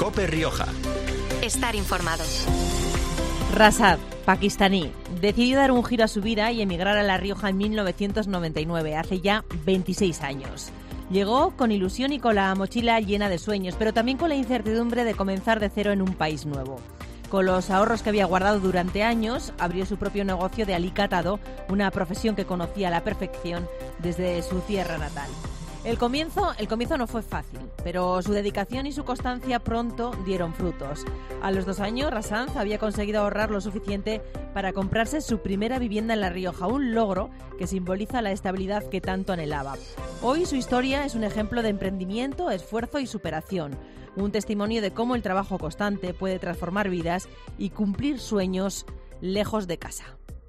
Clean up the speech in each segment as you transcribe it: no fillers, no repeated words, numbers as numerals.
COPE Rioja. Estar informado. Rashad, pakistaní, decidió dar un giro a su vida y emigrar a La Rioja en 1999, hace ya 26 años. Llegó con ilusión y con la mochila llena de sueños, pero también con la incertidumbre de comenzar de cero en un país nuevo. Con los ahorros que había guardado durante años, abrió su propio negocio de alicatado, una profesión que conocía a la perfección desde su tierra natal. El comienzo no fue fácil, pero su dedicación y su constancia pronto dieron frutos. A los 2 años, Rashad había conseguido ahorrar lo suficiente para comprarse su primera vivienda en La Rioja, un logro que simboliza la estabilidad que tanto anhelaba. Hoy su historia es un ejemplo de emprendimiento, esfuerzo y superación, un testimonio de cómo el trabajo constante puede transformar vidas y cumplir sueños lejos de casa.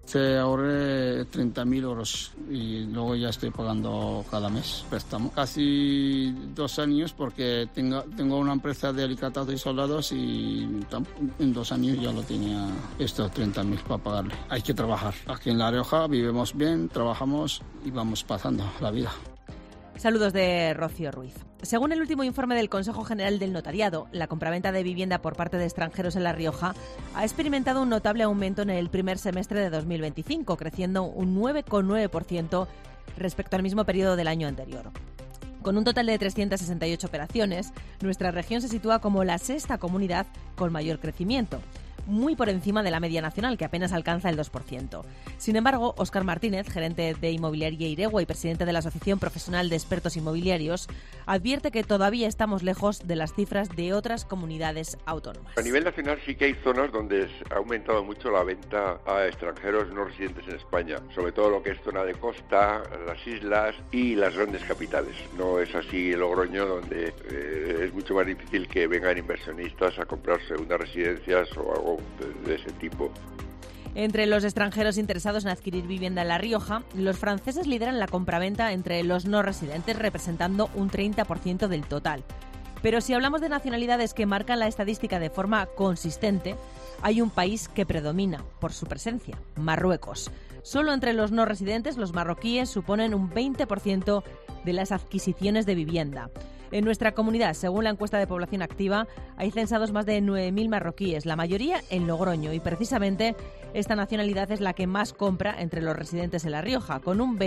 Ahorré 30.000 euros y luego ya estoy pagando cada mes préstamo. Casi 2 años porque tengo una empresa de alicatados y soldados y en 2 años ya lo tenía estos 30.000 para pagarle. Hay que trabajar. Aquí en La Rioja vivimos bien, trabajamos y vamos pasando la vida. Saludos de Rocío Ruiz. Según el último informe del Consejo General del Notariado, la compraventa de vivienda por parte de extranjeros en La Rioja ha experimentado un notable aumento en el primer semestre de 2025, creciendo un 9,9% respecto al mismo periodo del año anterior. Con un total de 368 operaciones, nuestra región se sitúa como la 6ª comunidad con mayor crecimiento, muy por encima de la media nacional, que apenas alcanza el 2%. Sin embargo, Óscar Martínez, gerente de Inmobiliaria Iregua y presidente de la Asociación Profesional de Expertos Inmobiliarios, advierte que todavía estamos lejos de las cifras de otras comunidades autónomas. A nivel nacional sí que hay zonas donde ha aumentado mucho la venta a extranjeros no residentes en España, sobre todo lo que es zona de costa, las islas y las grandes capitales. No es así Logroño, donde es mucho más difícil que vengan inversionistas a comprarse unas residencias o algo de ese tipo. Entre los extranjeros interesados en adquirir vivienda en La Rioja, los franceses lideran la compraventa entre los no residentes, representando un 30% del total. Pero si hablamos de nacionalidades que marcan la estadística de forma consistente, hay un país que predomina por su presencia: Marruecos. Solo entre los no residentes, los marroquíes suponen un 20% de las adquisiciones de vivienda. En nuestra comunidad, según la encuesta de población activa, hay censados más de 9.000 marroquíes, la mayoría en Logroño, y precisamente esta nacionalidad es la que más compra entre los residentes en La Rioja, con un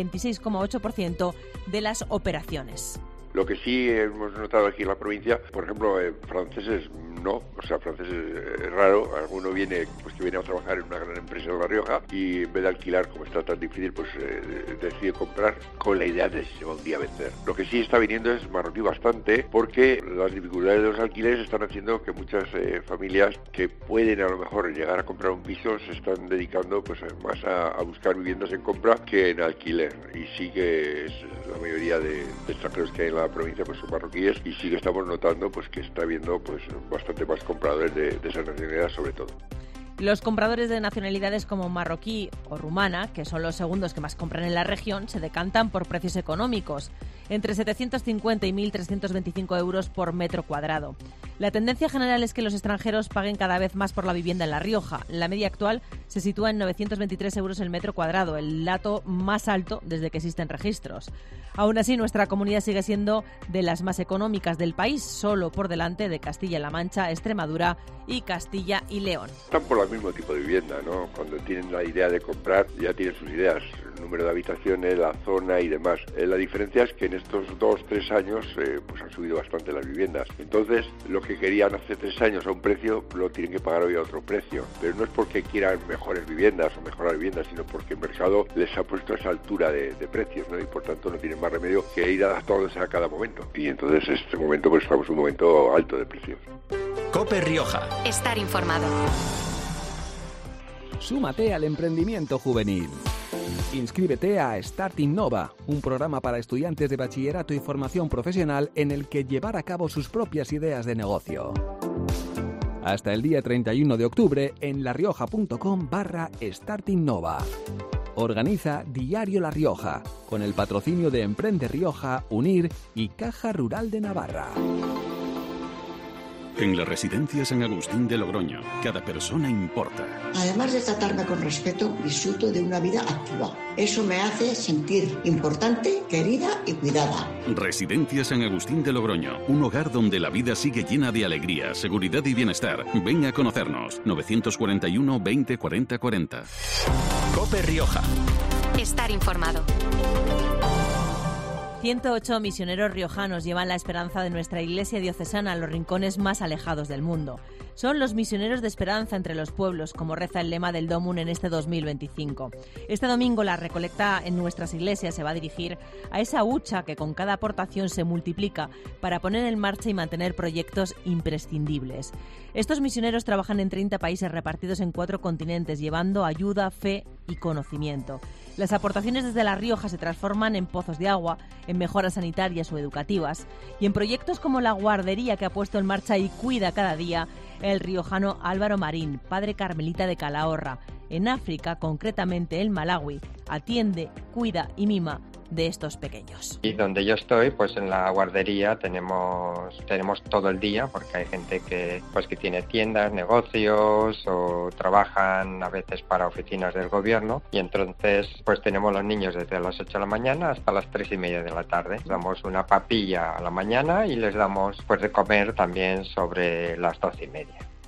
26,8% de las operaciones. Lo que sí hemos notado aquí en la provincia, por ejemplo, franceses no, franceses es raro, alguno viene a trabajar en una gran empresa en La Rioja y en vez de alquilar, como está tan difícil, decide comprar con la idea de si se va un día a vender. Lo que sí está viniendo es marroquí bastante, porque las dificultades de los alquileres están haciendo que muchas familias que pueden a lo mejor llegar a comprar un piso se están dedicando más a buscar viviendas en compra que en alquiler, y sí que es la mayoría de extranjeros que hay en la provincia son marroquíes, y sí que estamos notando que está habiendo bastante más compradores de esa nacionalidad sobre todo. Los compradores de nacionalidades como marroquí o rumana, que son los segundos que más compran en la región, se decantan por precios económicos, entre 750 y 1.325 euros por metro cuadrado. La tendencia general es que los extranjeros paguen cada vez más por la vivienda en La Rioja. La media actual se sitúa en 923 euros el metro cuadrado, el dato más alto desde que existen registros. Aún así, nuestra comunidad sigue siendo de las más económicas del país, solo por delante de Castilla-La Mancha, Extremadura y Castilla y León. Están por el mismo tipo de vivienda, ¿no? Cuando tienen la idea de comprar, ya tienen sus ideas, el número de habitaciones, la zona y demás. La diferencia es que en estos 2-3 años han subido bastante las viviendas. Entonces, lo que querían hace 3 años a un precio, lo tienen que pagar hoy a otro precio. Pero no es porque quieran mejores viviendas o mejorar viviendas, sino porque el mercado les ha puesto a esa altura de precios, ¿no? Y por tanto no tienen más remedio que ir adaptándose a cada momento. Y entonces en este momento estamos en un momento alto de precios. COPE Rioja. Estar informado. Súmate al emprendimiento juvenil. Inscríbete a Start Innova, un programa para estudiantes de bachillerato y formación profesional en el que llevar a cabo sus propias ideas de negocio. Hasta el día 31 de octubre en larioja.com/Start Innova. Organiza Diario La Rioja, con el patrocinio de Emprende Rioja, UNIR y Caja Rural de Navarra. En la Residencia San Agustín de Logroño, cada persona importa. Además de tratarme con respeto, disfruto de una vida activa. Eso me hace sentir importante, querida y cuidada. Residencia San Agustín de Logroño, un hogar donde la vida sigue llena de alegría, seguridad y bienestar. Ven a conocernos. 941 20 40 40. COPE Rioja. Estar informado. 108 misioneros riojanos llevan la esperanza de nuestra iglesia diocesana a los rincones más alejados del mundo. Son los misioneros de esperanza entre los pueblos, como reza el lema del DOMUN en este 2025. Este domingo la recolecta en nuestras iglesias se va a dirigir a esa hucha que con cada aportación se multiplica para poner en marcha y mantener proyectos imprescindibles. Estos misioneros trabajan en 30 países repartidos en 4 continentes, llevando ayuda, fe y conocimiento. Las aportaciones desde La Rioja se transforman en pozos de agua, en mejoras sanitarias o educativas y en proyectos como la guardería que ha puesto en marcha y cuida cada día el riojano Álvaro Marín, padre carmelita de Calahorra. En África, concretamente en Malawi, atiende, cuida y mima de estos pequeños. Y donde yo estoy, pues en la guardería tenemos todo el día, porque hay gente que tiene tiendas, negocios o trabajan a veces para oficinas del gobierno, y entonces pues tenemos los niños desde las 8 de la mañana hasta las 3:30 de la tarde. Les damos una papilla a la mañana y les damos pues de comer también sobre las 12:30.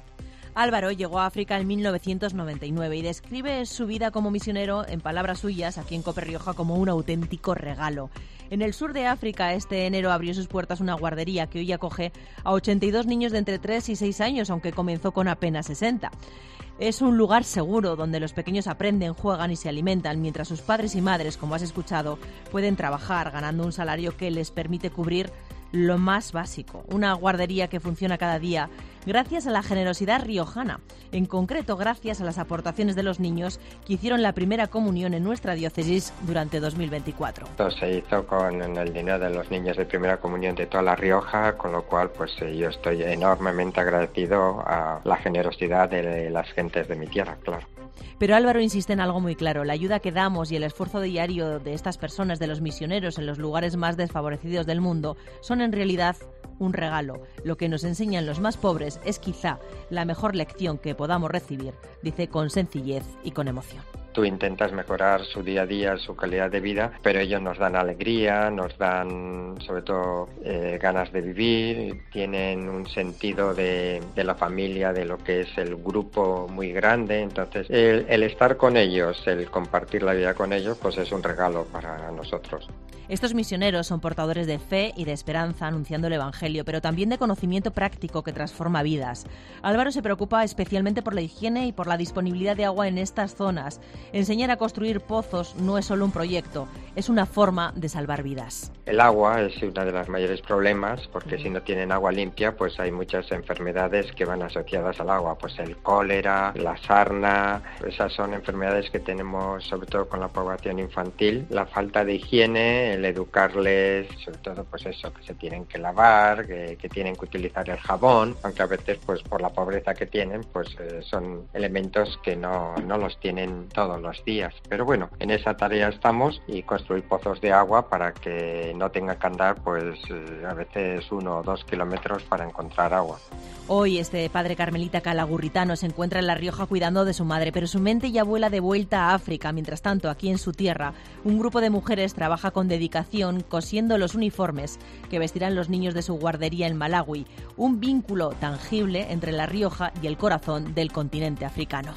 Álvaro llegó a África en 1999 y describe su vida como misionero, en palabras suyas, aquí en COPE Rioja, como un auténtico regalo. En el sur de África, este enero abrió sus puertas una guardería que hoy acoge a 82 niños de entre 3 y 6 años, aunque comenzó con apenas 60. Es un lugar seguro donde los pequeños aprenden, juegan y se alimentan, mientras sus padres y madres, como has escuchado, pueden trabajar ganando un salario que les permite cubrir lo más básico. Una guardería que funciona cada día gracias a la generosidad riojana, en concreto gracias a las aportaciones de los niños que hicieron la primera comunión en nuestra diócesis durante 2024. Esto se hizo con el dinero de los niños de primera comunión de toda La Rioja, con lo cual pues yo estoy enormemente agradecido a la generosidad de las gentes de mi tierra, claro. Pero Álvaro insiste en algo muy claro: la ayuda que damos y el esfuerzo diario de estas personas, de los misioneros en los lugares más desfavorecidos del mundo, son en realidad un regalo. Lo que nos enseñan los más pobres es quizá la mejor lección que podamos recibir, dice con sencillez y con emoción. Tú intentas mejorar su día a día, su calidad de vida, pero ellos nos dan alegría, nos dan sobre todo ganas de vivir, tienen un sentido de la familia, de lo que es el grupo muy grande. Entonces el estar con ellos, el compartir la vida con ellos, pues es un regalo para nosotros. Estos misioneros son portadores de fe y de esperanza anunciando el Evangelio, pero también de conocimiento práctico que transforma vidas. Álvaro se preocupa especialmente por la higiene y por la disponibilidad de agua en estas zonas. Enseñar a construir pozos no es solo un proyecto, es una forma de salvar vidas. El agua es uno de los mayores problemas, porque si no tienen agua limpia, pues hay muchas enfermedades que van asociadas al agua, pues el cólera, la sarna. Esas son enfermedades que tenemos sobre todo con la población infantil. La falta de higiene, el educarles, sobre todo pues eso, que se tienen que lavar, que tienen que utilizar el jabón, aunque a veces pues por la pobreza que tienen, pues son elementos que no los tienen todos los días. Pero bueno, en esa tarea estamos, y construir pozos de agua para que no tengan que andar pues a veces 1 o 2 kilómetros para encontrar agua. Hoy este padre carmelita calagurritano se encuentra en La Rioja cuidando de su madre, pero su mente ya vuela de vuelta a África. Mientras tanto, aquí en su tierra, un grupo de mujeres trabaja con dedicación cosiendo los uniformes que vestirán los niños de su guardería en Malawi, un vínculo tangible entre La Rioja y el corazón del continente africano.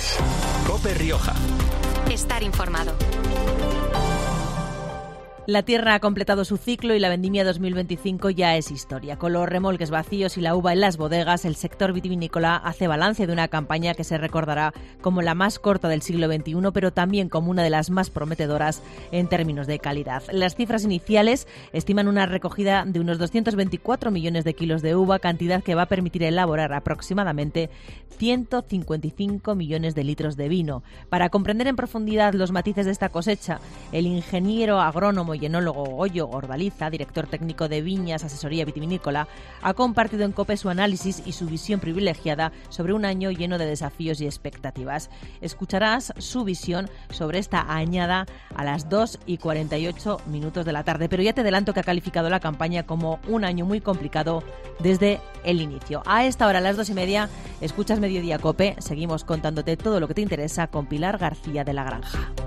COPE Rioja. Estar informado. La tierra ha completado su ciclo y la vendimia 2025 ya es historia. Con los remolques vacíos y la uva en las bodegas, el sector vitivinícola hace balance de una campaña que se recordará como la más corta del siglo XXI, pero también como una de las más prometedoras en términos de calidad. Las cifras iniciales estiman una recogida de unos 224 millones de kilos de uva, cantidad que va a permitir elaborar aproximadamente 155 millones de litros de vino. Para comprender en profundidad los matices de esta cosecha, el ingeniero agrónomo como y enólogo Goyo Ordaliza, director técnico de Viñas Asesoría Vitivinícola, ha compartido en COPE su análisis y su visión privilegiada sobre un año lleno de desafíos y expectativas. Escucharás su visión sobre esta añada a las 2:48 de la tarde, pero ya te adelanto que ha calificado la campaña como un año muy complicado desde el inicio. A esta hora, a las 2:30, escuchas Mediodía COPE. Seguimos contándote todo lo que te interesa con Pilar García de la Granja.